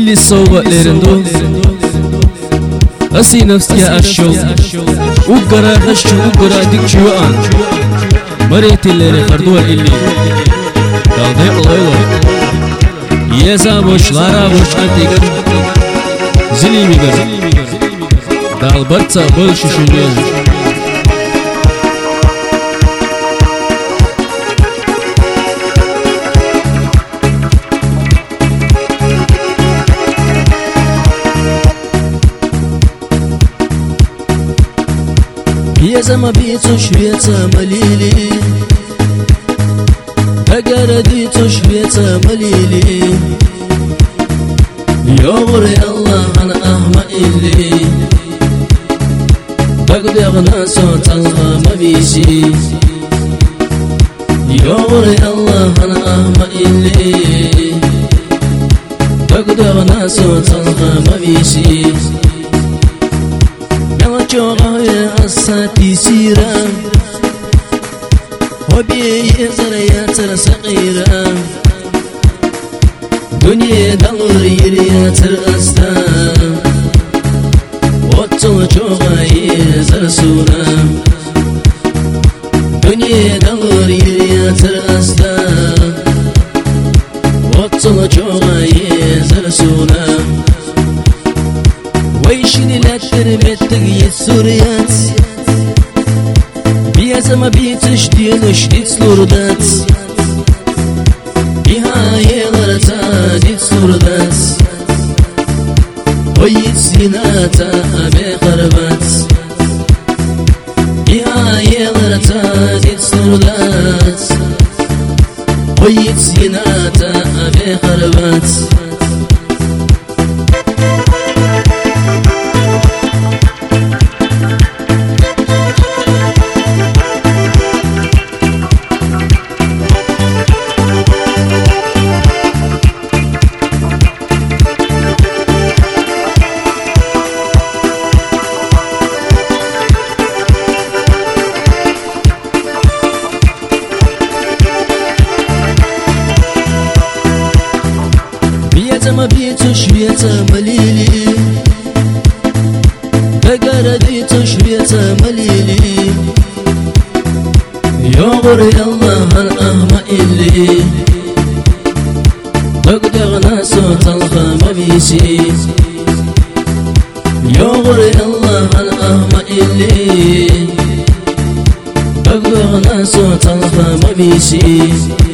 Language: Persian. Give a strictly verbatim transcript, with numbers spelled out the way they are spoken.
اللي صوبت ليرندو أسي نفسي أشو وقرا غش وقرا ديك شوان مريت اللي خردوه اللي قلبي الله يزا بوش لارا بوش أنتيقر زلي ميقر دال برتا بلش شنجل يزا ما بيتو شويتا مليلي أقرديتو شويتا مليلي يغري الله عن أهما إلي بقدي أغنى صوت الله ما بيشي يغري الله عن أهما إلي بقدي أغنى صوت الله ما بيشي جوغا يا أساتي سيرا وبي زريات صغيرة دنيا دور يريات الأستا وطو جوغا يا زرسونا دنيا دور يريات الأستا وطو جوغا يا زرسونا ويشني لا ترمتك يسوريات بيا ما بيتش دينش ديت سلوردات بيها يغرتا ديت سلوردات ويت سيناتا بخربات بيها يغرتا ديت سلوردات ويت سيناتا بخربات ما بيتو شويتا مليلي بقرديتو شويتا مليلي يغري الله عن أهما إلي بقدغنا صوت الله ما بيشي يغري الله عن أهما إلي بقدغنا صوت الله ما بيشي